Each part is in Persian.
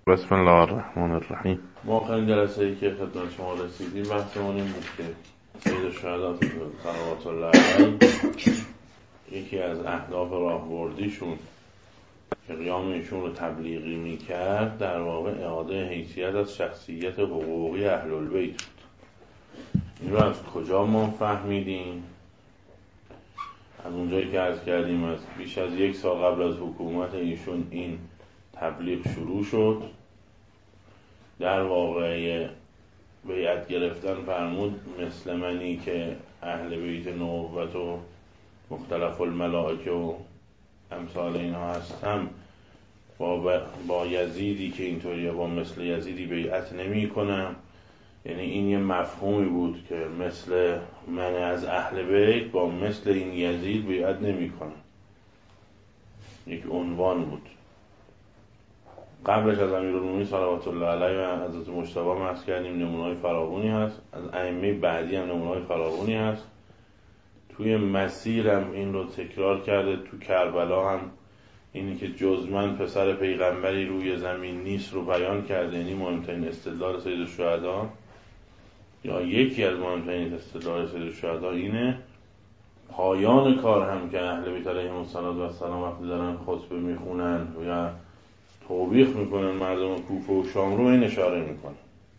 بسم الله الرحمن الرحیم. ما آخرین جلسه‌ای که خدمت شما رسیدیم بحثمون این بود که سید الشهدا صلوات الله علیه یکی از اهداف راهبردیشون که قیام ایشون رو تبلیغی میکرد در واقع اعاده حیثیت از شخصیت حقوقی اهل البیت بود. این رو از کجا ما فهمیدیم؟ از اونجایی که عرض کردیم از بیش از 1 سال قبل از حکومت ایشون این تبلیغ شروع شد. در واقع بیعت گرفتن فرمود مثل منی که اهل بیت نبوت و مختلف الملائکه و امثال اینها هستم با یزیدی که اینطوریه با مثل یزیدی بیعت نمی کنم. یعنی این یه مفهومی بود که مثل من از اهل بیت با مثل این یزید بیعت نمی کنم. یک عنوان بود. قبلش از امیرالمومنین صلوات الله علیه و حضرت مجتبی عرض کردیم نمونه‌های فراوانی هست، از ائمه بعدی هم نمونه‌های فراوانی هست. توی مسیرم این رو تکرار کرده، تو کربلا هم اینی که جز من پسر پیغمبری روی زمین نیست رو بیان کرده. یعنی مهمترین استدلال سید الشهدا یا یکی از مهمترین استدلال سید الشهدا اینه. پایان کار هم که اهل بیت علیهم السلام وقتی دارن خطبه میخونن یا توبیخ میکنن مردم کوفه و شام رو این اشاره میکنن.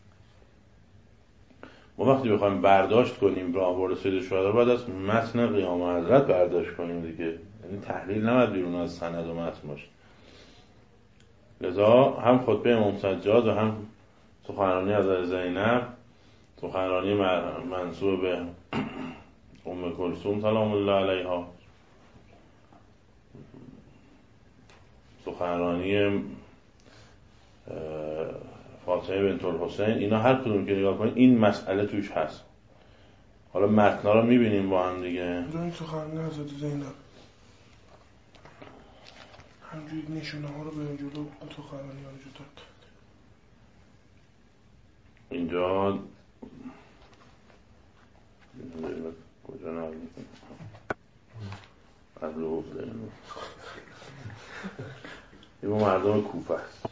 ما وقتی بخوایم برداشت کنیم راهبرد سید الشهدا بعد از متن قیام حضرت برداشت کنیم دیگه. یعنی تحلیل نباید بیرون از سند و متن باشه. لذا هم خطبه امام سجاد و هم سخنرانی حضرت زینب، سخنرانی منسوب به ام کلثوم سلام الله علیها، سخنرانی فاطمه بنت الحسین، اینا هر کدوم که نگاه کنید این مسئله توش هست. حالا متنا رو میبینیم با هم دیگه. این سخنرانی حضرت زینب همجوری نشونه ها رو به جلو سخنرانی ها رو جدا کرد. اینجا کجا نقل میکنم قبل گفته این مردم کوفه است.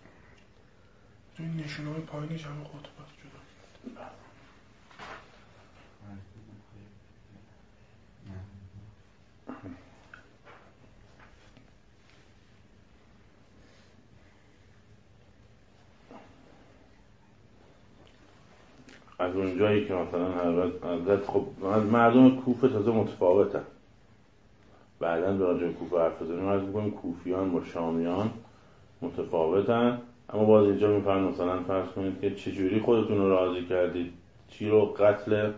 این نشونه های پایینش همه خطبه است جدا. از اونجایی که مثلا حضرت خب مردم کوفه تازه متفاوتن. بعداً به راجع کوفه حرف بزنیم عرض می‌کنیم کوفیان با شامیان متفاوتن. اما باز اینجا میفرمایند مثلا فرض کنید که چجوری خودتون رو راضی کردید چی رو قتل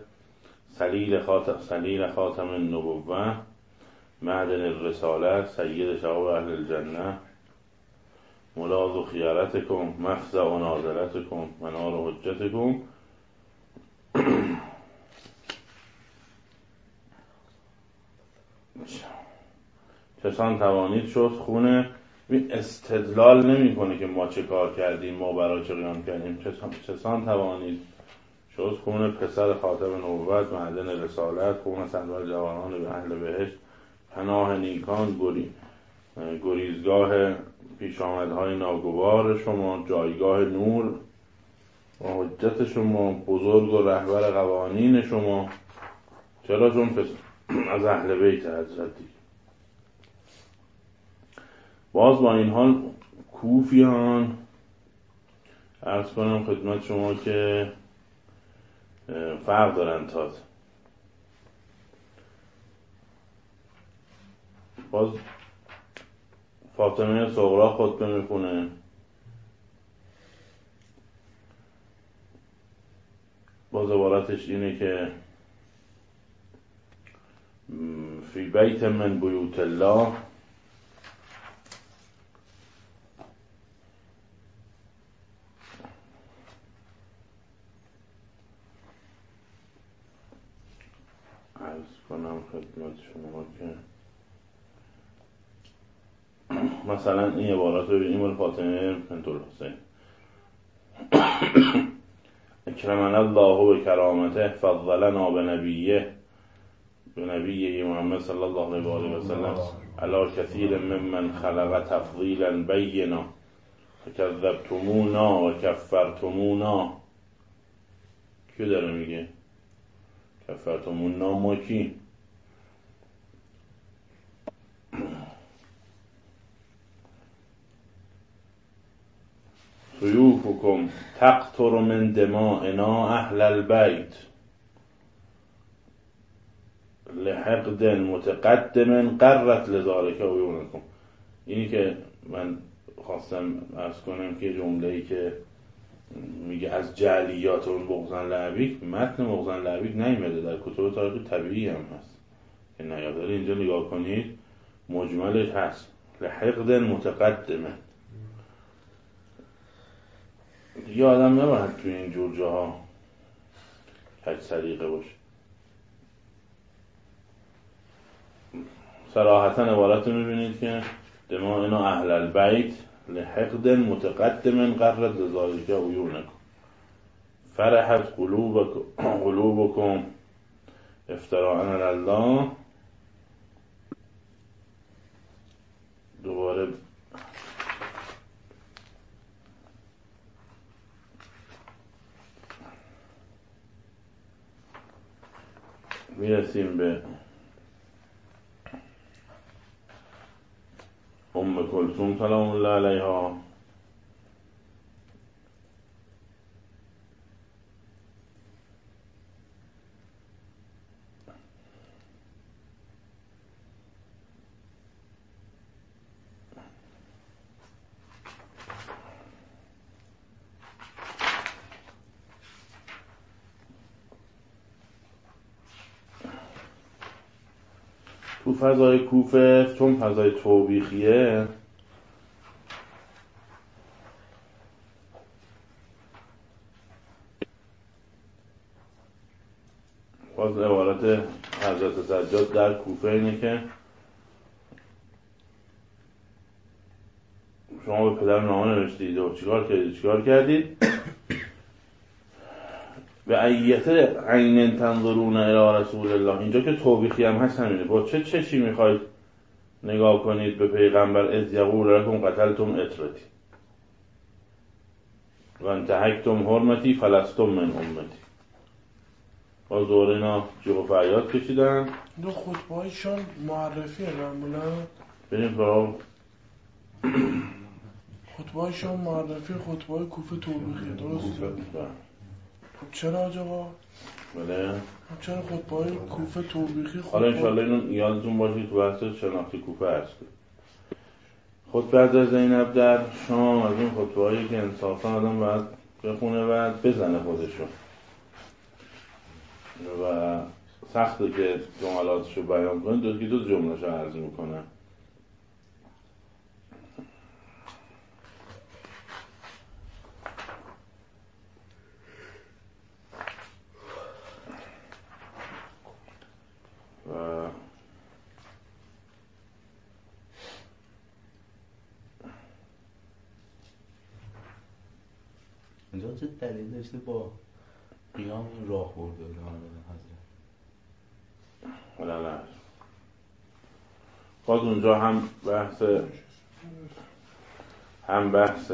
سلیل خاتم النبوة معدن الرساله سید شباب اهل الجنه ملاذ خیارتکم مفزع نازلتکم منار حجتکم. چسان توانید شد خونه استدلال نمی کنه که ما چه کار کردیم، ما برای چه قیام کردیم. چسان توانید شد خونه پسر خاتم نبوت معدن رسالت خون سرور جوانان به اهل بهشت پناه نیکان گریزگاه پیش آمدهای ناگوار شما جایگاه نور و حجت شما بزرگ و رهبر قوانین شما. چرا؟ چون از اهل بیت حضرت دیگه. باز با این حال کوفیان عرض کنم خدمت شما که فرق دارن. تازه باز فاطمه صغرا خطبه میخونه، باز عبارتش اینه که فی بیت من بیوت الله عرض کنم خدمت شما که مثلا این عبارات رو ببینیم مال فاطمه بنت الحسین اکرمنا الله به کرامته فضلنا به نبیه محمد صلی الله علیه و سلم علی کثیر ممن خلق تفضیلا بینا کذبتمونا و کفرتمونا. کیو داره میگه؟ کفرتمونا ما کی؟ سیوفکم تقطر من دمائنا اهل البیت لحقد متقدم قرت لذالک عیونکم. اینی که من خواستم عرض کنم که جمله‌ای که میگه از جعلیات اون بغضن لعبیک، متن بغضن لعبیک نیامده، در کتب تاریخ طبیعی هم هست که نیاداره. اینجا نگاه کنید مجملش هست لحقد متقدم. دیگه آدم نباید توی این جور جاها کج سلیقه باشه. صراحتا عبارت رو میبینید که دمائنا اهل البیت لحقد متقدم قرت لذالک عیونکم فرحت قلوبکم افتراء علی الله. دوباره میرسیم به ام کلثوم سلام الله علیها. تو فضای کوفه چون فضای توبیخیه، باز عبارت حضرت سجاد در کوفه اینه که شما به پدر نامه نوشتید و چیکار کردید به ایت عین تنظرون الی رسول الله. اینجا که توبیخی هم هست همینه. با چه چشی میخواید نگاه کنید به پیغمبر؟ اذ یقول لکم قتلتم اطرتی و انتهکتم حرمتی فلستم من امتی. با زورینا جیغ و فریاد کشیدن. دو خطبهایشان معرفیه معمولا. بریم برای خطبهایشان معرفی خطبه‌های کوفه توبیخیه، درسته؟ خب چرا آقا؟ بله. چرا خطبه‌های کوفه توبیخی؟ حالا انشاءالله اینو یادتون باشه تو بحث شناخت کوفه هست. خطبه از زینب در شام از این خطبه‌هایی که انصافا آدم باید بخونه و بزنه خودشو و سخته که جملاتشو بیان کنه. دو جمله‌شو عرض میکنه. اینجا چه دلیل داشته با قیام راه برده حضرت؟ نه باز اونجا هم بحث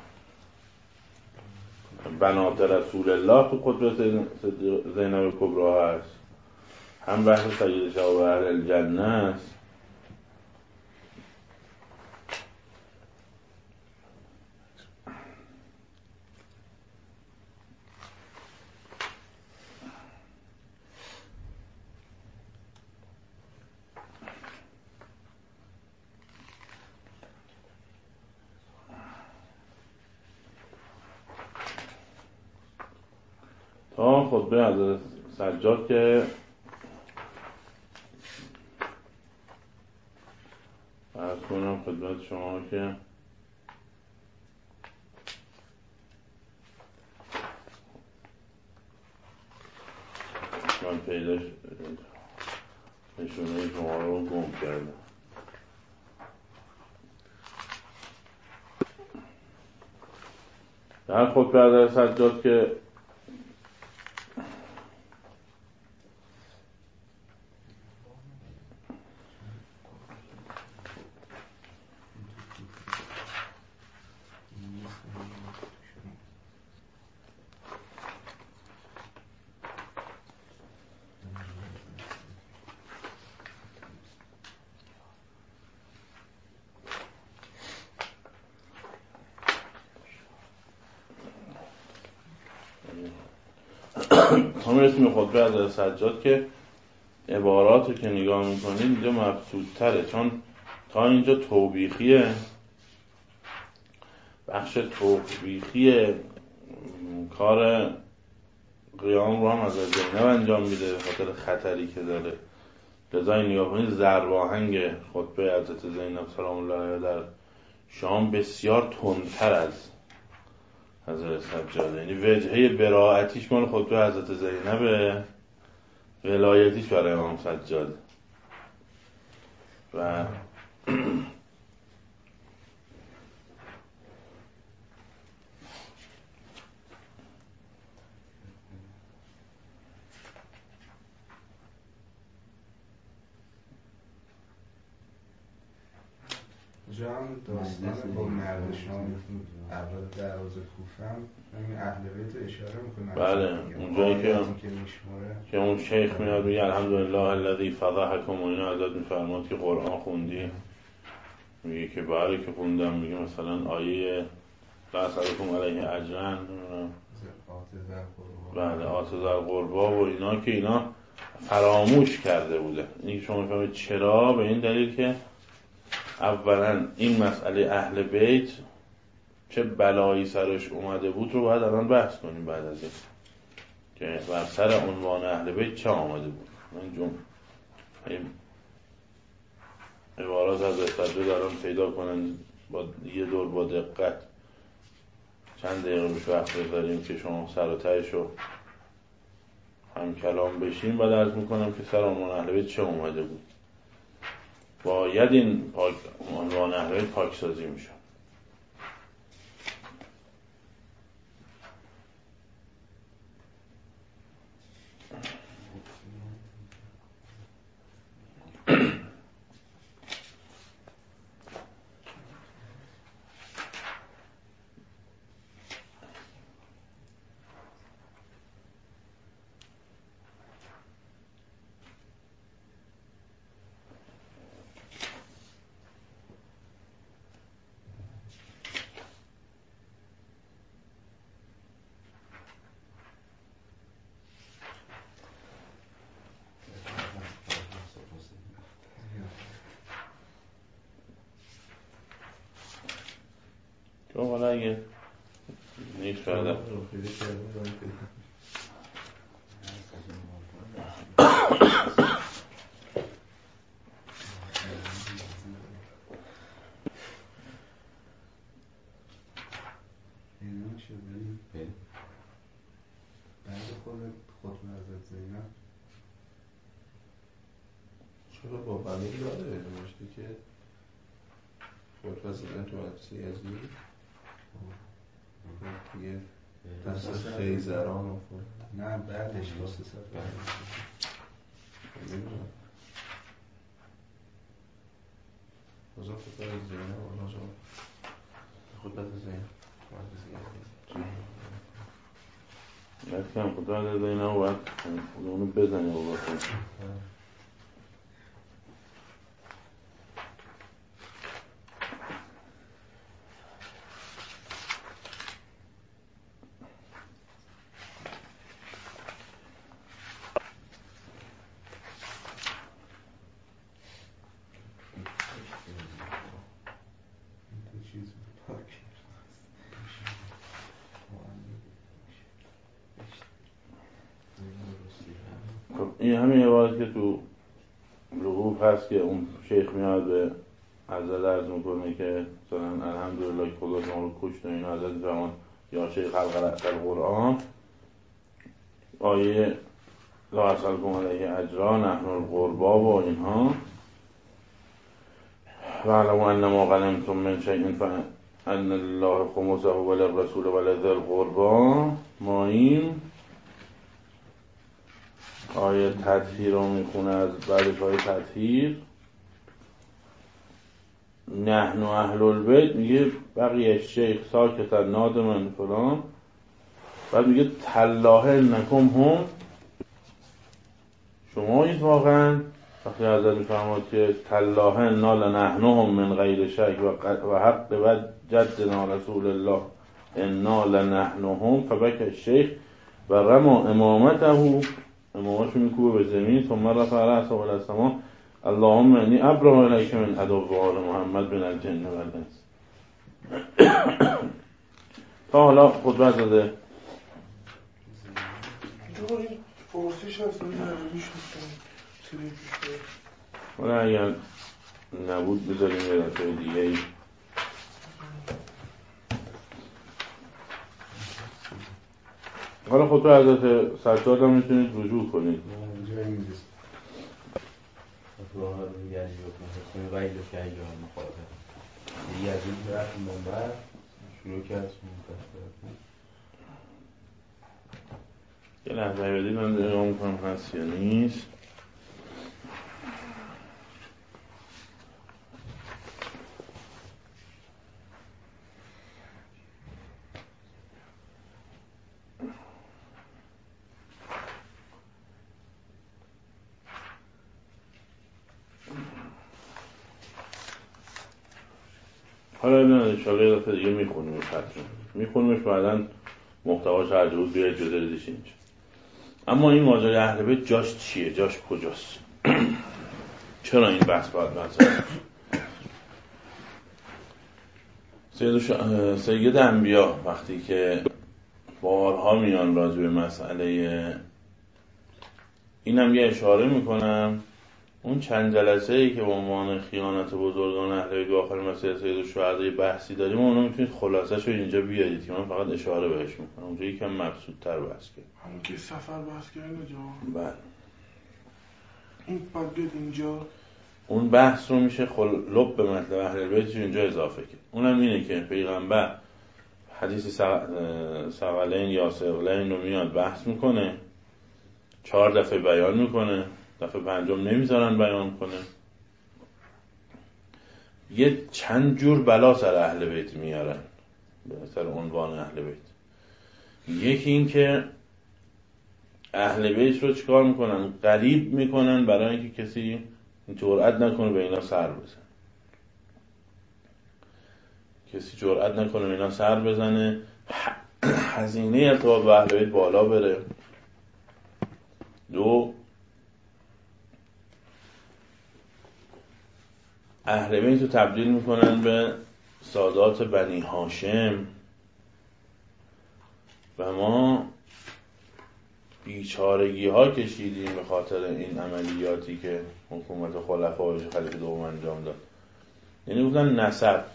بنات رسول الله تو خطبه زینب کبرا هست، هم بحث سید شباب اهل الجنه است. تا خطبه حضرت سجاد که عرض کنم خدمت شما که من پیداش نشونه شما رو گم کردم. در خطبه حضرت سجاد که تا میرسیم به خطبه حضرت سجاد که عبارات رو که نگاه میکنید اینجا مبسوط تره، چون تا اینجا توبیخیه، بخش توبیخی کار قیام رو هم از زینب انجام میده به خاطر خطری که داره. لذا این نگاه کنید ضرب آهنگ خطبه حضرت زینب سلام الله علیها در شام بسیار تندتر از حضرت سجاده، یعنی وجهه براءتیش مال خطبه حضرت زینبه، ولایتیش برای امام سجاده. و جان داستان با مرد شام اول دروازه کوفه هم همین اهل بیت اشاره میکنه. بله اونجایی که اون شیخ میاد میگه الحمدلله الذی فضحکم و اینا ازت میفرماد که قرآن خوندی، میگه که بله که خوندم، میگه مثلا آیه لا اسألکم علیه اجرا، بله آتذر قربا و اینا، که اینا فراموش کرده بوده. این شما میفهمید چرا؟ به این دلیل که اولا این مسئله اهل بیت چه بلایی سرش اومده بود رو باید الان بحث کنیم بعد از این که بر سر عنوان اهل بیت چه آمده بود. من این عبارات از استدلال دارم پیدا کنن با یه دور با دقت چند دقیقه روش وقت بذاریم که شما سر و تهش رو هم کلام بشیم. بعد عرض میکنم که سر عنوان اهل بیت چه اومده بود. باید این عنوان اهل بیت پاکسازی میشه. تو حالا اگه نیست برده بعد خطبه حضرت زینب چرا با بنی داره نوشته که خطبه حضرت زینب تو مدرسه یزدی دیگه دست خیزران و نه بعدش واسه سفر نمیدونم بازم خطبه حضرت زینب و ناجا خطبه حضرت زینب وقتی هم خدا عدد اینه و باید اونو بزنی و بکنی. این همین عبارت که تو لغوب هست که اون شیخ میاد به حضرت عرض میکنه که مثلا الحمدلله که خدا شما رو کشت و این حضرت فرمان یا شیخ القرآن آیه لا اسألکم علیه اجرا نحن القربا و اینها واعلموا انما غنمتم من شیء فان الله خمسه وللرسول ولذی القربا ماییم. آیه تطهیر رو میخونه از بعدش آیه تطهیر نحن اهل البیت میگه بقیه شیخ ساکتا نادمن فلان، بعد میگه تالله انکم هم شما این واقعا وقتی حضرت میفرماد که تالله انا لنحنهم من غیر شک و حق و جدنا رسول الله انا لنحنهم فبک الشیخ و رما امامته، امامشو میکوبه به زمین، ثم رفع رأسه الی السماء اللهم انی ابرأ الیک من عدو آل محمد من الجن و الانس. تا حالا خطبه زده. اینجا این فارسیش هست این عربیش هست سری پیش باید. حالا اگر نبود بذاریم یه دفعه دیگه ای. حالا خطبه حضرت سجاد هم میتونید رجوع کنید. جایی نیست. راه رو یعنی بکنه ویل که ایام مخاطب یزید رفت منبر شروع کرد یه لحظه بدید من نگاه میکنم هست یا نیست. حالا ببینید انشاءالله یه دفعه دیگه میخونیمش، حتما میخونیمش، بعدا محتواش هر جور بیاید جدا ریزش اینجا. اما این ماجرای اهل بیت جاش چیه؟ جاش کجاست؟ چرا این بحث باید مطرح بشه؟ سید انبیا وقتی که بارها میان راجع به مسئله اینم یه اشاره میکنم، اون چند جلسه ای که به عنوان خیانت بزرگان اهل بیت به آخر مسئله سید الشهدا بحثی داریم، اونو میتونید خلاصه‌شو اینجا بیارید که من فقط اشاره بهش میکنم. اونجا یکم مبسوط‌تر بحث کنیم. همون که سفر بحث کرده جا. بله. این بعد بیاد اینجا. اون بحث رو میشه لب به مطلب اهل بیت اینجا اضافه کرد. اونم اینه که پیغمبر حدیث ثقلین یا ثقلین رو میاد بحث میکنه، 4 دفعه بیان میکنه، دفعه 5م نمیذارن بیان کنه. یه چند جور بلا سر اهل بیت میارن به سر عنوان اهل بیت. یکی این که اهل بیت رو چیکار میکنن؟ غریب میکنن برای اینکه کسی جرئت نکنه به اینا سر بزنه. کسی جرئت نکنه به اینا سر بزنه، هزینه ارتباط با اهل بیت بالا بره. 2 اهل بیت رو تبدیل میکنن به سادات بنی هاشم و ما بیچارگی ها کشیدیم به خاطر این عملیاتی که حکومت خلفای خلیفه دوم انجام داد. یعنی گفتن نسب،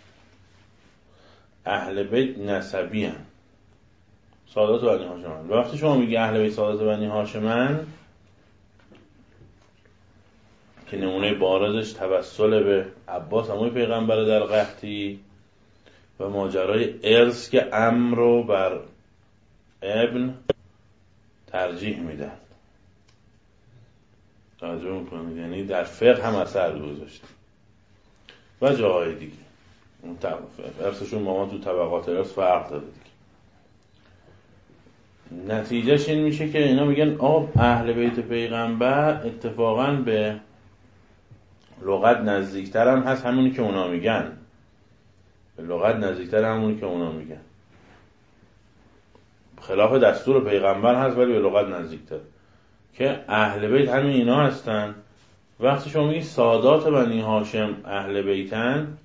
اهل بیت نسبی هن، سادات بنی هاشمن. و وقتی شما میگی اهل بیت سادات بنی هاشمن که نمونه بارزش توسل به عباس عموی پیغمبر در قحطی و ماجرای ارث که عم رو بر ابن ترجیح میدن، توجه میکنید؟ یعنی در فقه هم اثر گذاشته و جاهای دیگه. ارثشون با ما تو طبقات ارث فرق داره دیگه. نتیجهش این میشه که اینا میگن اهل بیت پیغمبر اتفاقاً به لغت نزدیکتر هم هست همونی که اونا میگن، به لغت نزدیکتر همونی که اونا میگن، خلاف دستور پیغمبر هست ولی به لغت نزدیکتر، که اهل بیت همین اینا هستن. وقتی شما میگی سادات بنی هاشم اهل بیتن،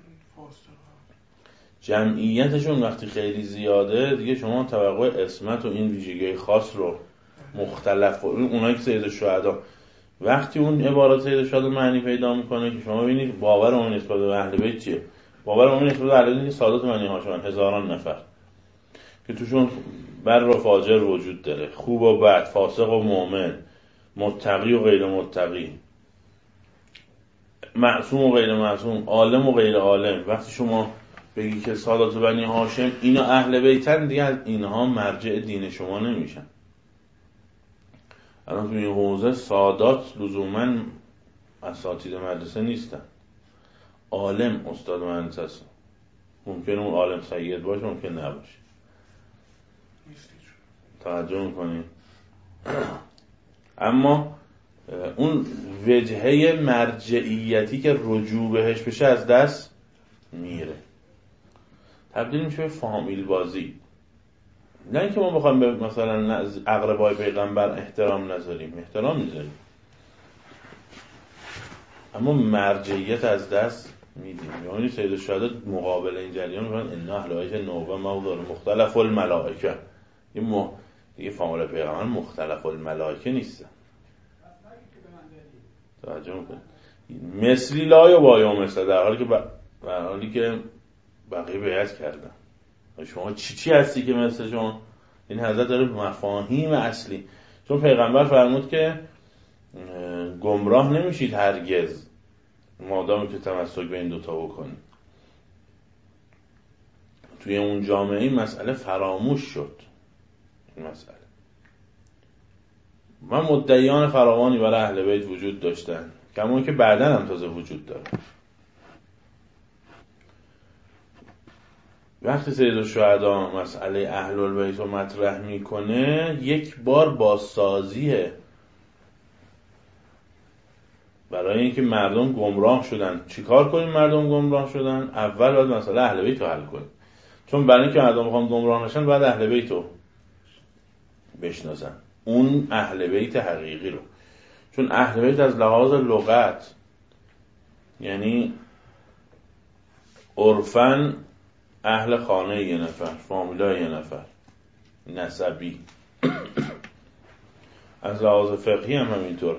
جمعیتشون وقتی خیلی زیاده دیگه شما توقع اسمت و این ویژگی خاص رو مختلف اونایی که سید الشهدا، وقتی اون عبارات سید الشهدا معنی پیدا میکنه که شما ببینید باور اون نسبت به اهل بیت چیه. باور اون نسبت به اهل بیت سادات بنی هاشم هزاران نفر که توشون بر و فاجر وجود داره، خوب و بد، فاسق و مؤمن، متقی و غیر متقی، معصوم و غیر معصوم، عالم و غیر عالم. وقتی شما بگی که سادات بنی هاشم اینا اهل بیتن، دیگه از اینها مرجع دین شما نمیشن. الان تو این حوزه سادات لزوماً اساتید مدرسه نیستن، عالم استاد مدرسه است. ممکنه اون عالم سید باشه، ممکن نباشه. توجه میکنی؟ اما اون وجهه مرجعیتی که رجوع بهش بشه از دست میره، تبدیل میشه به فامیل بازی. نه اینکه ما بخوایم به مثلا اقربای پیغمبر احترام نذاریم، احترام میذاریم، اما مرجعیت از دست میدیم. یعنی سید الشهدا مقابل این جریان میگن ان اهل بیت نوبه موضوع مختلف الملائکه. این دیگه فامیل پیغمبر مختلف الملائکه نیستن. توجه میکنید؟ مثلی لا یا بایا مثل، در حالی که بقیه بیعت کردن. شما چی هستی که مثل شما؟ این حضرت داره مفاهیم اصلی، چون پیغمبر فرمود که گمراه نمیشید هرگز مادامی که تمسک به این دوتا بکنید. توی اون جامعه این مسئله فراموش شد. این مسئله من مدعیان فراوانی برای اهل بیت وجود داشتن، کما که بعداً هم تازه وجود داره. وقتی سید الشهدا مسئله اهل البیت رو مطرح میکنه، یک بار بازسازیه برای اینکه مردم گمراه شدن. چیکار کنیم مردم گمراه شدن؟ اول باید مسئله اهل بیت رو حل کنیم، چون برای اینکه مردم بخوام گمراه نشن باید اهل بیت رو بشناسن، اون اهل بیت حقیقی رو. چون اهل بیت از لحاظ لغت یعنی عرفاً اهل خانه یه نفر، فامیلای یه نفر، نسبی. از لحاظ فقهی هم همینطور.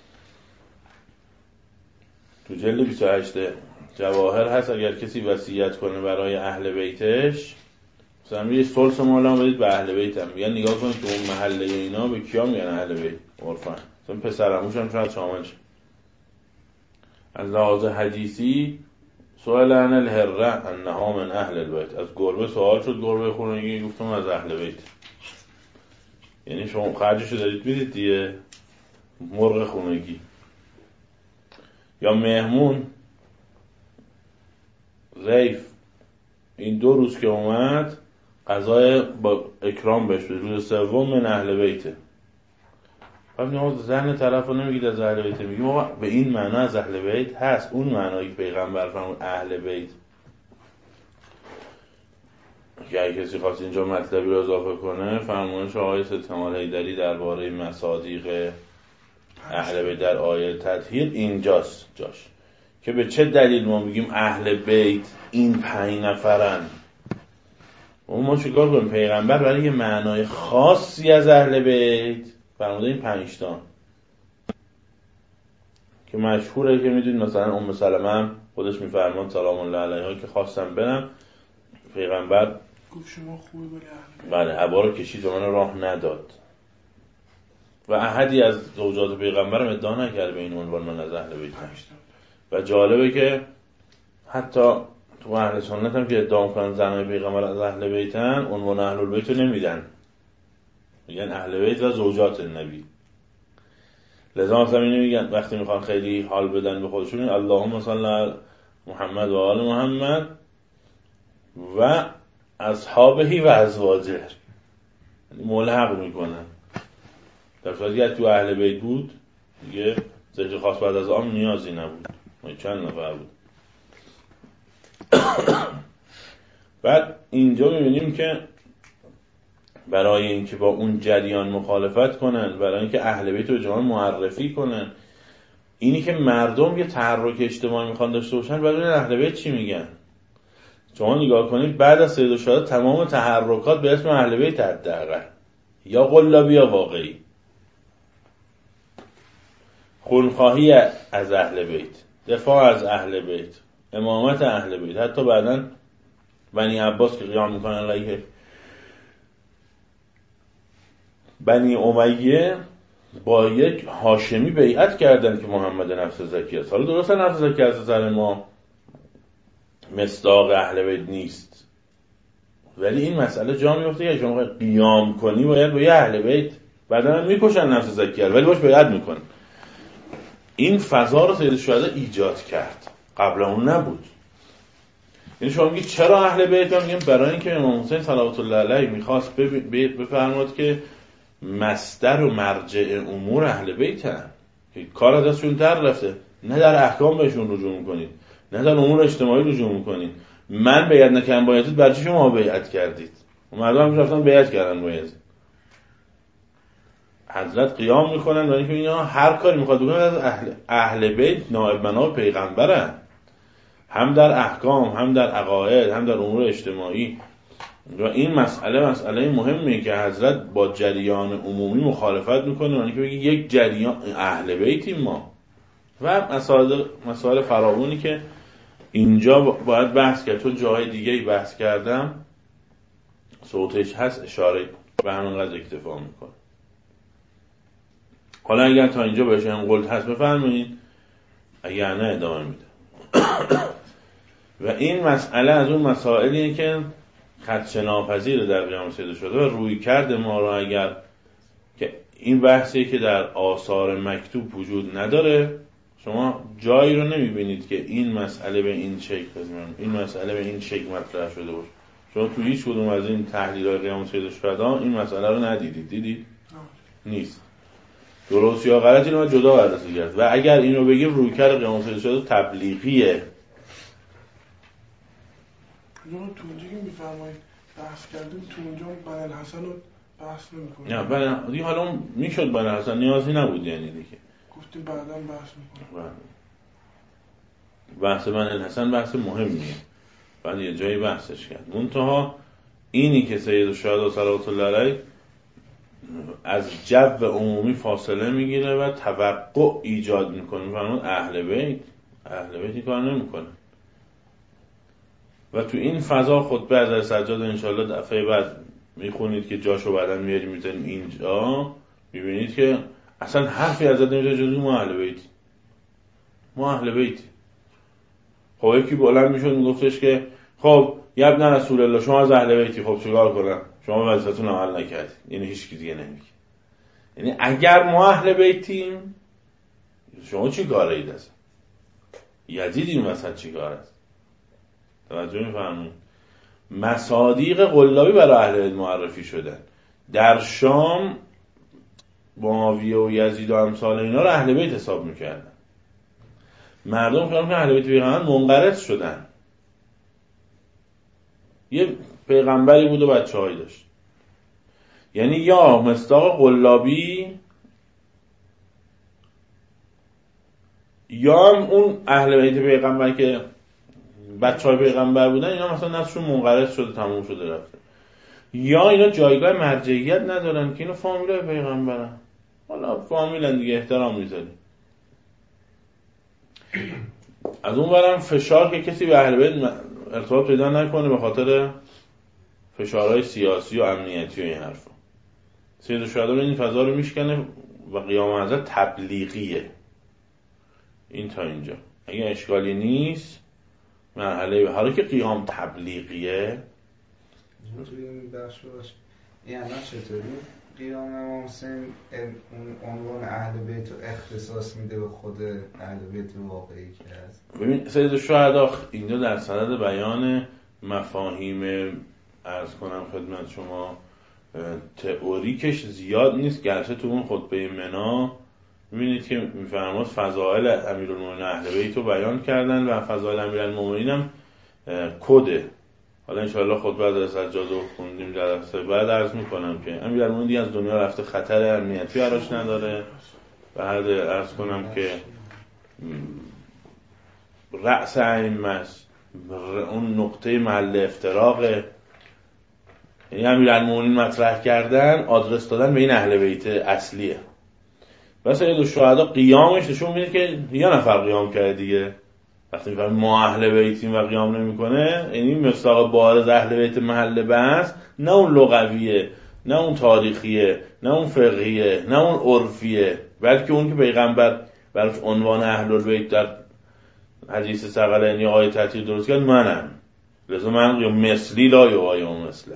تو جلد 28 جواهر هست اگر کسی وصیت کنه برای اهل بیتش، مثلا یه ثلث مالم بدید به اهل بیتم، میگن نگاه کنید تو اون محله اینا به کیا میگن اهل بیت عرفاً، مثلا پسرعموش هم شاید شامل شه. از لحاظ حدیثی سوال عن الهره انها من اهل البیت، از گربه سوال شد، گربه خونگی، گفتم از اهل بیت. یعنی شما خرجشو دارید میدید دیگه، مرغ خونگی. یا مهمون ضیف این 2 روز که اومد غذای با اکرام بهش بده، روز سوم من اهل بیته. بعد زن طرف رو نمیگید از اهل بیت، میگیم آقا به این معنا از اهل بیت هست، اون معنایی که پیغمبر فرمود اهل بیت. اگه کسی خواست اینجا مطلبی رو اضافه کنه، فرمایش آقای سید کمال حیدری درباره مصادیق اهل بیت در آیه تطهیر اینجاست جاش، که به چه دلیل ما میگیم اهل بیت این 5 نفرن. ما چیکار کنیم؟ پیغمبر برای یه معنای خاصی از اهل بیت فرموده این 5 تا که مشهوره، که میدونید مثلا ام سلمه هم خودش میفرماد سلام الله علیها که خواستم برم، پیغمبر گفت شما خوبه ولی اهل بیت، بله، عبا رو کشید و من راه نداد. و احدی از زوجات پیغمبرم ادعا نکرد به این عنوان من از اهل بیت. و جالبه که حتی تو اهل سنت هم که ادعا میکنن زنای پیغمبر از اهل بیتن، عنوان اهل البیت رو نمیدن، میگن اهل بیت و زوجات النبی. لذا مثلا اینو میگن وقتی میخوان خیلی حال بدن به خودشون، اللهم صل علی محمد و آل محمد و اصحابه و ازواجه، ملحق میکنن. در صورتی که تو اهل بیت بود دیگه ذکر خاص بعد از آن نیازی نبود، چند نفر بود. بعد اینجا میبینیم که برای اینکه با اون جریان مخالفت کنن، برای اینکه اهل بیت رو جهان معرفی کنن، اینی که مردم یه تحرک اجتماعی میخوان داشته باشن، بدون اهل بیت چی میگن؟ شما نگاه کنید بعد از سید الشهدا تمام تحرکات به اسم اهل بیت حداقل یا قلابی یا واقعی، خونخواهی از اهل بیت، دفاع از اهل بیت، امامت اهل بیت، حتی بعداً بنی عباس که قیام میکنن علیه بنی امیه با یک هاشمی بیعت کردن که محمد نفس زکی است. حالا درسته نفس زکی از نظر ما مصداق اهل بیت نیست، ولی این مسئله جا میفته که شما قیام کنی باید با یه اهل بیت، بعدا هم میکشن نفس زکی ولی باش بیعت میکن. این فضا رو سید الشهدا ایجاد کرد، قبل اون نبود. یعنی شما میگید چرا اهل بیت؟ میگیم برای اینکه امام حسین صلوات الله علیه میخواست بفرماد که مصدر و مرجع امور اهل بیتن، که کار از دستشون در رفته، نه در احکام بهشون رجوع میکنید، نه در امور اجتماعی رجوع میکنید. من بیعت نکردم بایدید، برای چی شما بیعت کردید؟ مردم هم رفتن بیعت کردن با یزید. حضرت قیام میکنن و اینکه اینا هر کاری میخواد بکنن از اهل بیت نائب مناب پیغمبرن، هم در احکام، هم در عقاید، هم در امور اجتماعی. و این مسئله مهمیه که حضرت با جریان عمومی مخالفت میکنه و اینکه بگه یک جریان اهل بیتیم ما و مسائل فراوانی که اینجا باید بحث کرد. چون جاهای دیگه بحث کردم صوتش هست، اشاره به همینقدر اکتفا میکنه. حالا اگر تا اینجا بهش انقلت هست بفرمایید، اگر نه ادامه میده. و این مسئله از اون مسائلیه که خدشه ناپذیر در قیام سید شده و روی کرد ما رو اگر که این بحثی که در آثار مکتوب وجود نداره، شما جایی رو نمیبینید که این مسئله به این شکل مطرح شده باشه. شما تو هیچ کدوم از این تحلیل‌های قیام سید شهدا این مسئله رو ندیدید. دیدید؟ نیست. درست یا غلط اینو جدا بررسی کرد. و اگر اینو بگیم رویکرد قیام سید شهدا تبلیغیه. تو اونجا که میفرمایید بحث کردیم، تو اونجا بن الحسن رو بحث نمی‌کنیم. نه دیگه حالا میشد بن الحسن نیازی نبود، یعنی دیگه گفتیم بعداً بحث می‌کنیم. بحث بن الحسن بحث مهمیه، بعد یه جایی بحثش کرد. منتها اینی که سید الشهدا صلوات الله علیه از جو عمومی فاصله میگیره و توقع ایجاد میکنه. میفرمون اهل بیت این کار نمیکنه. و تو این فضا خطبه از سجاد انشالله دفعه بعد میخونید که جاشو بعدن میاریم میزنیم اینجا، میبینید که اصلا حرفی ازت نمیشه جز ما اهل بیتی. خب یکی بلند میشد میگفتش که خب یا ابن رسول الله شما از اهل بیتی، خب چیکار کنم؟ شما وظیفتون عمل نکردید. یعنی هیچ کی دیگه نمیگه. یعنی اگر ما اهل بیتیم شما چی کاره اید؟ اصلا یزید این وسط چی کاره است؟ توجه میفرمایید؟ مصادیق قلابی برای اهل بیت معرفی شدن. در شام معاویه و یزید و امثال اینا رو اهل بیت حساب میکردن. مردم فکر که اهل بیت پیغمبر منقرض شدن. یه پیغمبری بود و بچه‌هایی داشت. یعنی یا مصداق قلابی یا هم اون اهل بیت پیغمبر که بچه‌های پیغمبر بودن، اینا مثلا نفسشون منقرض شده، تموم شده رفته. یا اینا جایگاه مرجعیت ندارن که اینا فامیلای پیغمبرن. حالا فامیلن دیگه، احترام میذاریم. از اون برم فشار که کسی به اهل بیت ارتباط پیدا نکنه به خاطر فشارهای سیاسی و امنیتی و این حرفا. سید الشهدا این فضا رو میشکنه و قیام حضرت تبلیغیه. این تا اینجا اگه اشکالی نیست مرحله حالا که قیام تبلیغیه توی این بخش باشه. یعنی چطوری قیام امام حسین اون عنوان اهل بیت رو اختصاص میده به خود اهل بیت واقعی که هست؟ ببین سید الشهدا اینجا در صدد بیان مفاهیم عرض کنم خدمت شما تئوریکش زیاد نیست، گرچه تو اون خطبه منا میبینید که میفرماد فضائل امیرالمومنین اهل بیت رو بیان کردن و فضائل امیرالمومنین هم کده. حالا انشاءالله خطبه از سجاد رو خوندیم در دسته بعد عرض میکنم که امیرالمومنین دیگه از دنیا رفته، خطر امنیتی براش نداره. بعد عرض کنم که رأس ائمه است، اون نقطه محل افتراقه. یعنی امیرالمومنین مطرح کردن، آدرس دادن به این اهل بیت اصلیه. و سید الشهدا قیامش نشون میده که یه نفر قیام کرده دیگه. وقتی میفهمیم ما اهل بیتیم و قیام نمیکنه، یعنی مصداق بارز اهل بیت محل بحث نه اون لغویه، نه اون تاریخیه، نه اون فقهیه، نه اون عرفیه، بلکه اون که پیغمبر براش عنوان اهل البیت در حدیث ثقلین آیه تطهیر درست کرد منم. لذا من قیام مثلی لا یقایم مثله.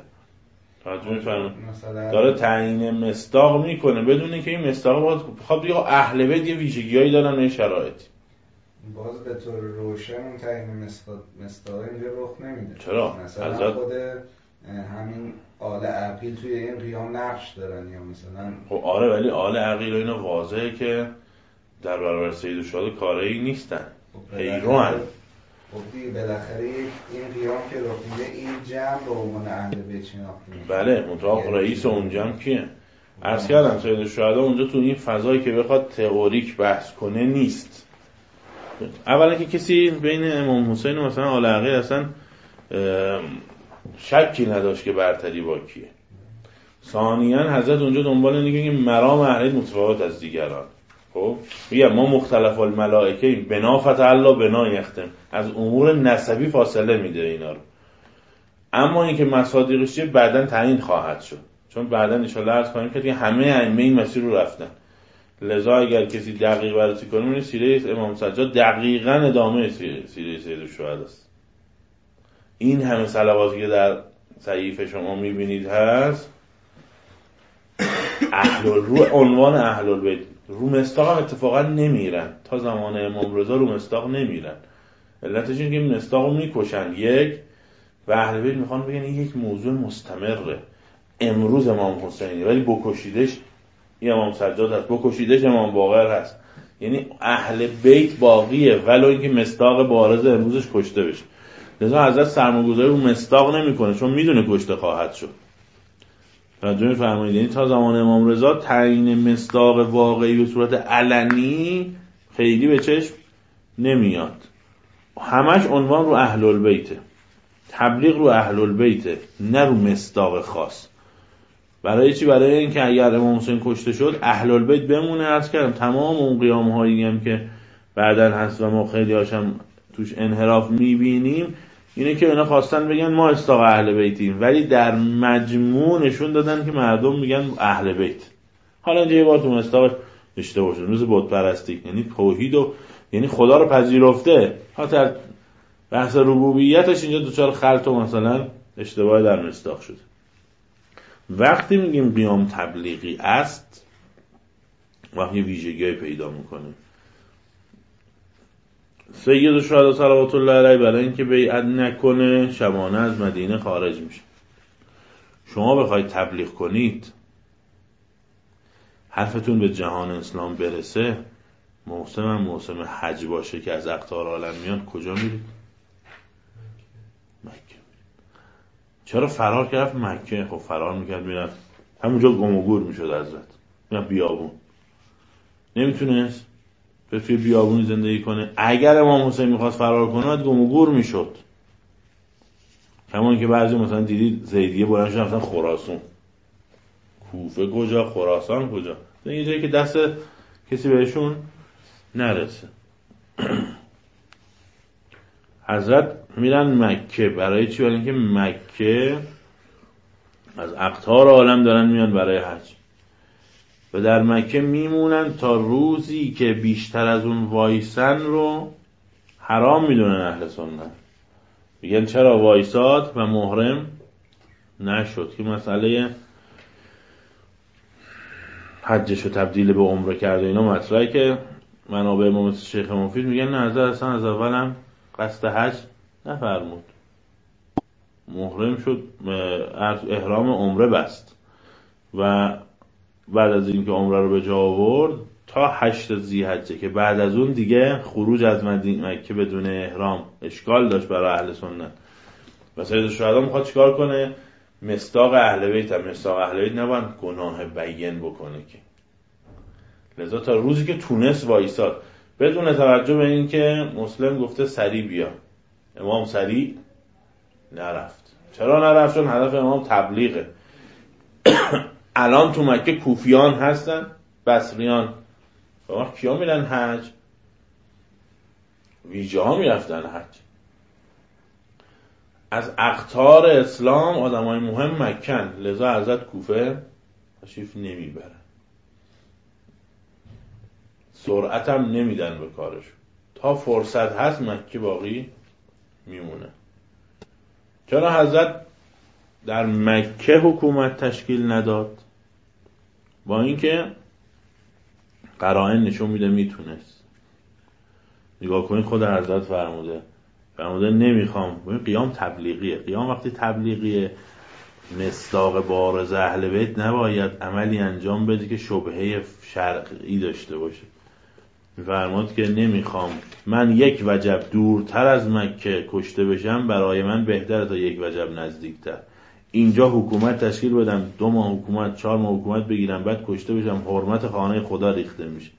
داره تعیین مصداق میکنه بدونه که این مصداق خب دیگه اهل بیت یه ویژگیایی دارن این شرایطی. باز به طور روشن اون تعیین مصداق اینجا رخ نمیده. چرا؟ مثلا خود همین آل عقیل توی این قیام نقش دارن یا مثلا خب آره، ولی آل عقیل و اینا واضحه که در برابر سید الشهدا کاری نیستن، پیروان. خب دیگه بالاخره این قیام که رخ میده این جمع به عنوان اهل بیت شناخته میشه. بله، منطقه رئیس اون جمع کیه؟ عرض کردم سید الشهدا اونجا تو این فضایی که بخواد تئوریک بحث کنه نیست. اولا که کسی بین امام حسین و مثلا آل عقیل اصلا شکی نداشت که برتری با کیه. ثانیاً حضرت اونجا دنبال اینه که مرام اهل متفاوت از دیگران. خب میگم ما مختلف الملائکه ایم، بنا فتح الله بنا یختم، از امور نسبی فاصله میده اینا رو. اما اینکه مصادیقش چیه بعداً تعیین خواهد شد، چون بعداً ان شاء الله عرض کنیم که همه ائمه این مسیر رو رفتن. لذا اگر کسی دقیق بررسی کنه می‌بینه سیره امام سجاد دقیقاً ادامه سیره سید الشهدا است. این همه صلواتی که در صحیفه شما می‌بینید هست، رو عنوان اهل البیت رو مصداق هم اتفاقا نمیرن. تا زمان امام رضا رو مصداق نمیرن. علتش اینه که مصداق رو میکشن و اهل بیت میخوان بگن این یک موضوع مستمره. امروز امام حسینی ولی بکشیدش این امام سجاد هست، بکشیدش امام باقر هست. یعنی اهل بیت باقیه ولو اینکه مصداق بارز امروزش کشته بشه. لذا حضرت سرمایه‌گذاری رو مصداق نمیکنه، چون میدونه کشته خواهد شد. توجه فرمایید. یعنی تا زمان امام رضا تعیین مصداق واقعی به صورت علنی خیلی به چشم نمیاد. همش عنوان رو اهل البیته، تبلیغ رو اهل البیته، نه رو مصداق خاص. برای چی؟ برای اینکه اگر امام حسین کشته شد اهل البیت بمونه. عرض کردم تمام اون قیام هایی هم که بعدن هست و ما خیلی هاشم توش انحراف میبینیم اینه که اینا خواستن بگن ما مصداق اهل بیتیم، ولی در مجموع نشون دادن که مردم میگن اهل بیت. حالا اینجا یه بار تو مصداق اشتباه شد، مثل بت پرستی، یعنی توحید و یعنی خدا رو پذیرفته، حتی بحث ربوبیتش اینجا دوچار خلط و مثلا اشتباه در مصداق شده. وقتی میگیم قیام تبلیغی است وقتی ویژگی پیدا میکنه. سید الشهدا صلوات الله علیه برای اینکه بیعت نکنه شبانه از مدینه خارج میشه. شما بخواید تبلیغ کنید حرفتون به جهان اسلام برسه، موسم حج باشه که از اقطار عالم میان، کجا میرید؟ مکه. چرا فرار کرد مکه؟ خب فرار میکرد میرفت همونجا گم و گور میشد حضرت، میرفت بیابون. نمیتونست به توی بیابونی زندگی کنه. اگر امام حسین میخواست فرار کنه باید گم و گور میشد. کمان که بعضی مثلا دیدید زیدیه بلند شدن رفتن خراسان. کوفه کجا؟ خراسان کجا؟ یه جایی که دست کسی بهشون نرسه. حضرت میرن مکه. برای چی؟ برای اینکه مکه از اقطار عالم دارن میان برای حج و در مکه میمونن تا روزی که بیشتر از اون وایسن رو حرام میدونن اهل سنت. میگن چرا وایساد و محرم نشد؟ که مسئله حجش رو تبدیل به عمره کرده اینا مطرحه که منابع ما مثل شیخ مفید میگن نه حضرت اصلا از اول هم قصد حج نفرمود، محرم شد، احرام عمره بست و بعد از اینکه عمره رو به جا آورد تا 8 ذی‌حجه که بعد از اون دیگه خروج از مکه بدون احرام اشکال داشت برای اهل سنت. و سید الشهدا میخواد چیکار کنه؟ مصداق اهل بیت هم مصداق اهل بیت نباید گناه بیان بکنه که. لذا تا روزی که تونست وایساد بدون توجه به این که مسلم گفته سریع بیا، امام سریع نرفت. چرا نرفت؟ چون هدف امام تبلیغه. الان تو مکه کوفیان هستن، بصریان. و کیا میرن حج؟ ویژه ها میرفتن حج. از اقطار اسلام آدمای مهم مکن. لذا حضرت کوفه تشریف نمیبرن، سرعت هم نمیدن به کارش. تا فرصت هست مکه باقی میمونه. چرا حضرت در مکه حکومت تشکیل نداد؟ با اینکه قرائن نشون میده میتونست. نگاه کنید خود حضرت فرموده نمیخوام. قیام تبلیغیه. قیام وقتی تبلیغیه مصداق بارز اهل بیت نباید عملی انجام بده که شبهه شرعی داشته باشه. میفرماد که نمیخوام من یک وجب دورتر از مکه کشته بشم، برای من بهتره تا یک وجب نزدیکتر. اینجا حکومت تشکیل بدم، 2 ماه حکومت 4 ماه حکومت بگیرم، بعد کشته بشم، حرمت خانه خدا ریخته میشه.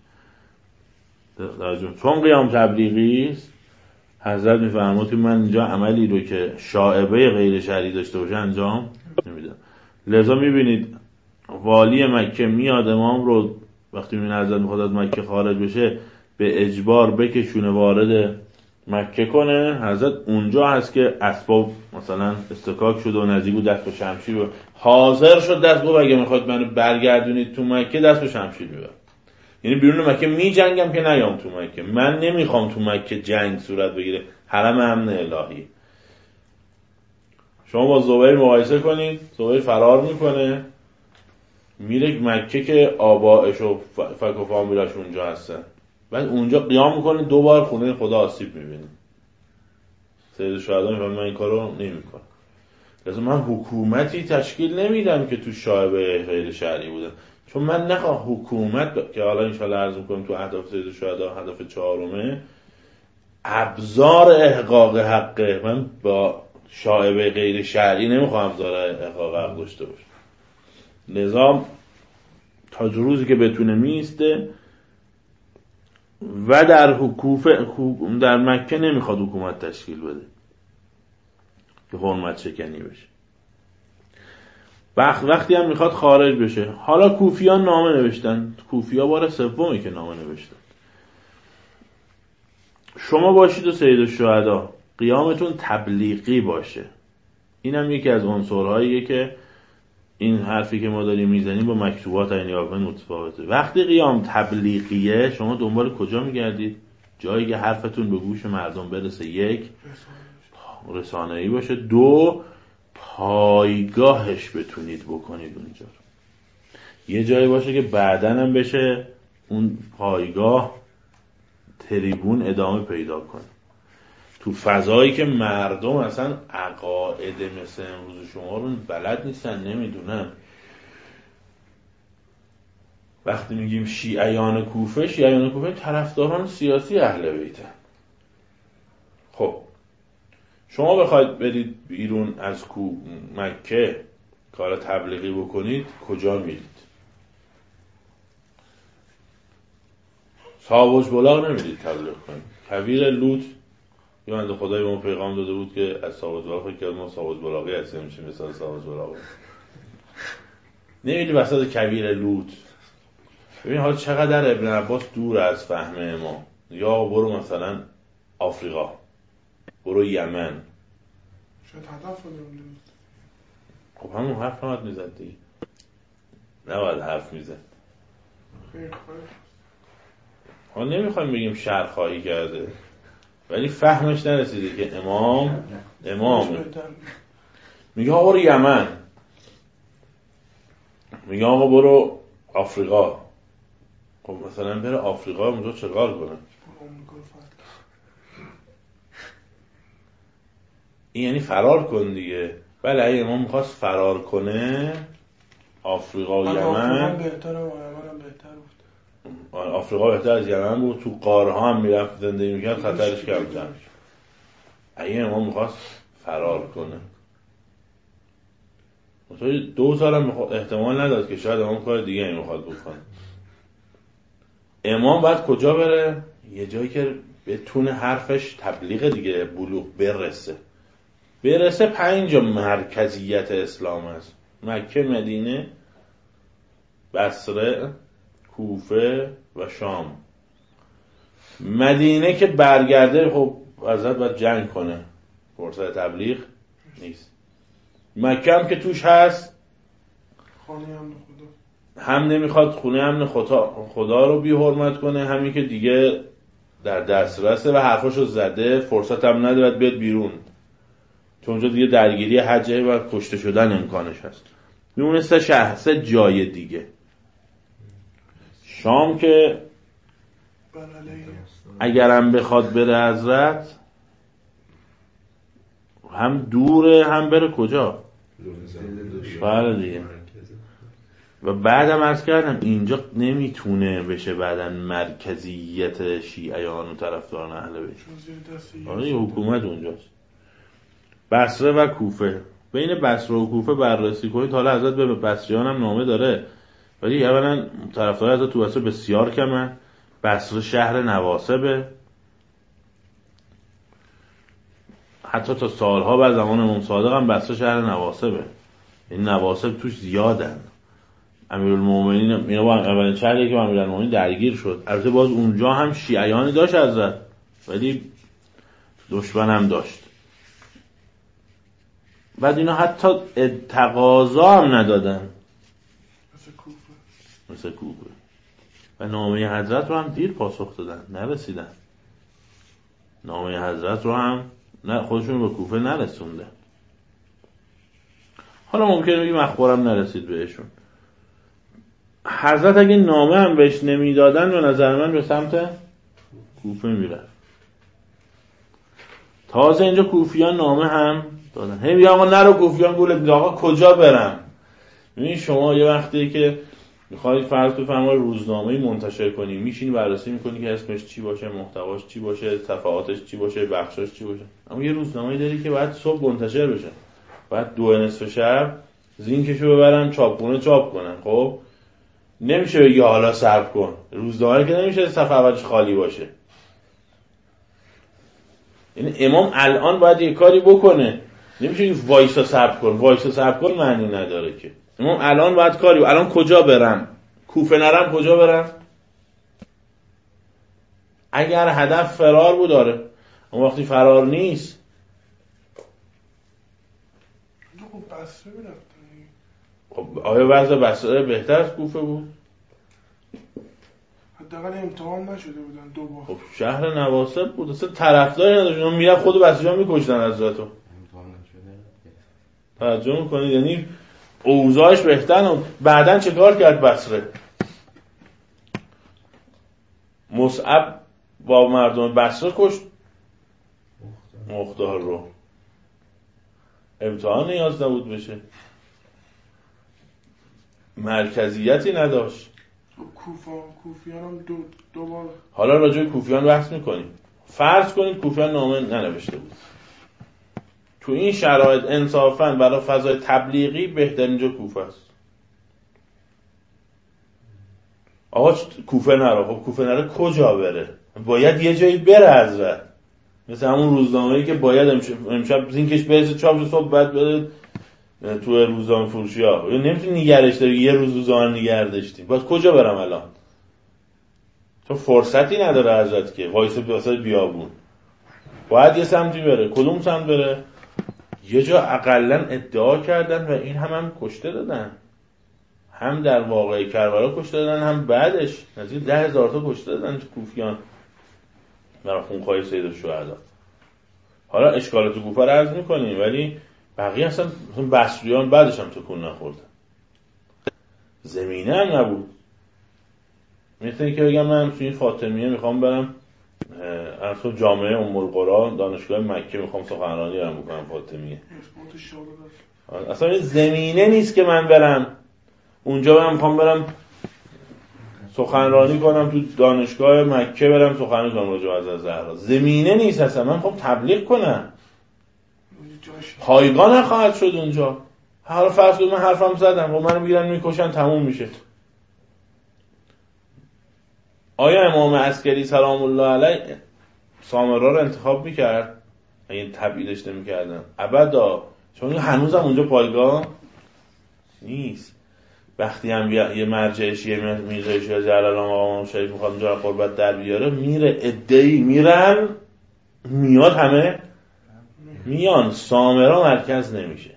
چون قیام تبلیغی است، حضرت میفرماد که من اینجا عملی رو که شائبه غیر شرعی داشته باشه انجام نمیدم. لذا میبینید والی مکه میاد امام رو وقتی میبینه حضرت میخواد از مکه خارج بشه به اجبار بکشونه وارد مکه کنه. حضرت اونجا هست که اسباب مثلا استکاک شده و نزدیک بود دست به شمشیر و حاضر شد دست گفت اگه میخواد منو برگردونید تو مکه دست به شمشیر میبرم. یعنی بیرون مکه میجنگم که نیام تو مکه، من نمیخوام تو مکه جنگ صورت بگیره، حرم امن الهی. شما با زبیر مقایسه کنید، زبیر فرار میکنه میره مکه که آبائش و فک و فامیلاش اونجا هستن، بعد اونجا قیام میکنه 2 بار خونه خدا آسیب میبینه. سید شهدا میگه من این کارو نمیکنم. لذا من حکومتی تشکیل نمیدم که تو شایبه غیر شرعی بوده، چون من نخوام حکومت که حالا انشالله عرض میکنم تو اهداف سید شهدا هدف 4 ابزار احقاق حقه. من با شایبه غیر شرعی نمیخوام ابزار احقاق حق داشته باشم. نظام تا روزی که بتونه میسته و در مکه نمیخواد حکومت تشکیل بده که حرمت شکنی بشه. وقتی هم میخواد خارج بشه، حالا کوفیان نامه نوشتن، کوفیا بار 3 که نامه نوشتن شما باشید و سید الشهدا قیامتون تبلیغی باشه. این هم یکی از عنصرهاییه که این حرفی که ما داریم میزنیم با مکتوبات این یافمن متفاوته. وقتی قیام تبلیغیه شما دنبال کجا میگردید؟ جایی که حرفتون به گوش مردم برسه، 1 رسانه‌ای باشه، 2 پایگاهش بتونید بکنید اونجا. یه جایی باشه که بعدن هم بشه اون پایگاه تریبون ادامه پیدا کنه. تو فضایی که مردم اصلا عقاید مثل امروز شما رو بلد نیستن، نمیدونن. وقتی میگیم شیعیان کوفه طرفداران سیاسی اهل بیتن. خب شما بخواید برید بیرون از مکه کار تبلیغی بکنید، کجا میرید؟ ساوج بلاغ نمیرید تبلیغ کنید. کویر لوط یه بنده خدای به ما پیغام داده بود که از ساوج بلاغ فکر کرد ما ساوج بلاغی هستیم، میشه مثال ساوج بلاغ نمیدی وسط کویر لوط. ببین حالا چقدر ابن عباس دور از فهم ما. یا برو مثلا آفریقا، برو یمن. شاید هدف رو نمیدونید. خب همون حرف نمید میزد دیگه، نباید حرف میزد. خیلی حالا نمیخوایم بگیم شرخواهی کرده، ولی فهمش نرسیده که امام میگه آقا برو یمن، میگه آقا برو آفریقا. خب مثلا بره آفریقا اونجا چه کار کنه؟ این یعنی فرار کن دیگه. بله اگه امام میخواست فرار کنه آفریقا و یمن، آفریقا بهتره و یمن بهتر بود. آفریقا بهتر از یمن بود. تو قارها هم میرفت زندگی میکرد، خطرش کمتر. اگه امام میخواست فرار کنه 2 سال هم احتمال نداد که شاید امام کار دیگه این میخواد بکنه. امام باید کجا بره؟ یه جایی که بتونه حرفش تبلیغ دیگه، بلوغ برسه 5 مرکزیت اسلام است: مکه، مدینه، بصره، کوفه و شام. مدینه که برگرده خب حضرت باید جنگ کنه، فرصت تبلیغ نیست. مکه هم که توش هست، خانه امن خدا، هم نمیخواد خونه امن خدا رو بی حرمت کنه، همین که دیگه در دسترسه و حرفاشو زده، فرصت هم ندارد بیاد بیرون، چون اونجا دیگه درگیری حجه و کشته شدن امکانش هست. میمونه 3 جای دیگه. شام که اگرم بخواد بره حضرت هم دوره، هم بره کجا؟ بله دیگه و بعدم عرض کردم اینجا نمیتونه بشه بعدن مرکزیت شیعیان و طرفداران اهل بیت. آره حکومت اونجاست. بصره و کوفه، بین بصره و کوفه بررسی کنید. حالا حضرت به بصریان هم نامه داره، ولی اولا طرفدار حضرت تو بصره بسیار کمه. بصره شهر نواصبه، حتی تا سالها بعد زمان امام صادق هم بصره شهر نواصبه. این نواصب توش زیادن. امیرالمومنین اینا با اولین شهری که امیرالمومنین درگیر شد. البته باز اونجا هم شیعیانی داشت حضرت، ولی دشمن هم داشت. بعد اینا حتی تقاضا هم ندادن مثل کوفه. و نامه حضرت رو هم دیر پاسخ دادن، نرسیدن. نامه حضرت رو هم خودشون به کوفه نرسونده. حالا ممکنه بگیم اخبارم نرسید بهشون. حضرت اگه نامه هم بهش نمیدادن به نظر من به سمت کوفه میرفت. تازه اینجا کوفیان نامه هم دادن. هی میگه آقا نرو کوفیان گوله میده. آقا کجا برم؟ ببین شما یه وقتی که میخواید فرض بفرمایید روزنامه‌ای منتشر کنی، میشینی بررسی میکنی که اسمش چی باشه، محتواش چی باشه، صفحاتش چی باشه، بخشاش چی باشه. اما یه روزنامه‌ای داری که باید صبح منتشر بشه، باید 2:30 شب زینکشو ببرن چاپخونه چاپ کنن. خب نمیشه بگی حالا صبر کن. روزنامه که نمیشه صفحه اولش خالی باشه. یعنی امام الان باید یه کاری بکنه. نمیشه وایسا صبر کن. وایسا صبر کن معنی نداره که. امام الان باید کاری. الان کجا برم؟ کوفه نرم کجا برم؟ اگر هدف فرار بود داره، اون وقتی فرار نیست. خب بصره میرفتن. خب آیا وضع بصره بهتر از کوفه بود؟ حداقل امتحان نشده بودن 2 بار. خب شهر نواصب بود، اصلا طرفداری نداشت. اون میرفت خود بصری‌ها میکشتن حضرتو. توجه میکنید؟ یعنی اوضاعش بهتر. بعدن چه کار کرد بصره؟ مصعب با مردم بصره کشت مختار رو. امتحان نیاز نبود بشه، مرکزیتی نداشت. کوفیان هم دو بار. حالا راجع به کوفیان بحث میکنیم. فرض کنید کوفیان نامه ننوشته بود. تو این شرایط انصافاً برای فضای تبلیغی بهترین جا کوفه است. آقا کوفه نره. خب کوفه نره کجا بره؟ باید یه جایی بره حضرت. مثل همون روزنامه‌ای که باید امشب زینکش برسه چاپ صبح بعد بده تو روزنامه فروشی‌ها. نمیتونی نگرش داری یه روز روزنامه نگه داشتیم. باید کجا برم الان؟ تو فرصتی نداره حضرت که وایس واسه بیابون. باید یه سمتی بره. کدوم سمت بره؟ یه جا اقلن ادعا کردن و این هم کشته دادن. هم در واقعه کربلا کشته دادن، هم بعدش نزدیک 10,000 تا کشته دادن کوفیان برای خونخواهی سید الشهدا. حالا اشکالات کوفه رو عرض میکنیم، ولی بقیه اصلا بصریان بعدش هم تکون نخوردن. زمینه هم نبود. مثل اینکه بگم من توی فاطمیه میخوام برم اصلا جامعه ام القرآن دانشگاه مکه میخوام سخنرانی رو بکنم فاطمیه. اصلا این زمینه نیست که من برم اونجا. من میخوام برم سخنرانی کنم تو دانشگاه مکه، برم سخنرانی کنم راجع به حضرت زهرا. زمینه نیست اصلا. من میخوام تبلیغ کنم. پایگاه نخواهد شد اونجا. حالا فرض کنید من حرفم زدم و منو میگیرن میکشن، تموم میشه. آیا امام عسکری سلام الله علیه سامرا رو انتخاب میکرد؟ اگه تبعیدش نمیکردن ابدا، چون هنوزم اونجا پایگاه نیست. وقتی هم یه مرجع شیعه میرزا شیعه جلال آقا شریف میخواد اونجا قربت در بیاره، میره عده‌ای میرن، میاد همه میان، سامرا مرکز نمیشه.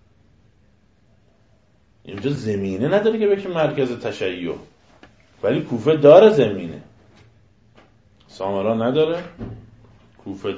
اینجا زمینه نداره که بشه مرکز تشیع، ولی کوفه داره زمینه. سامرا نداره، کوفه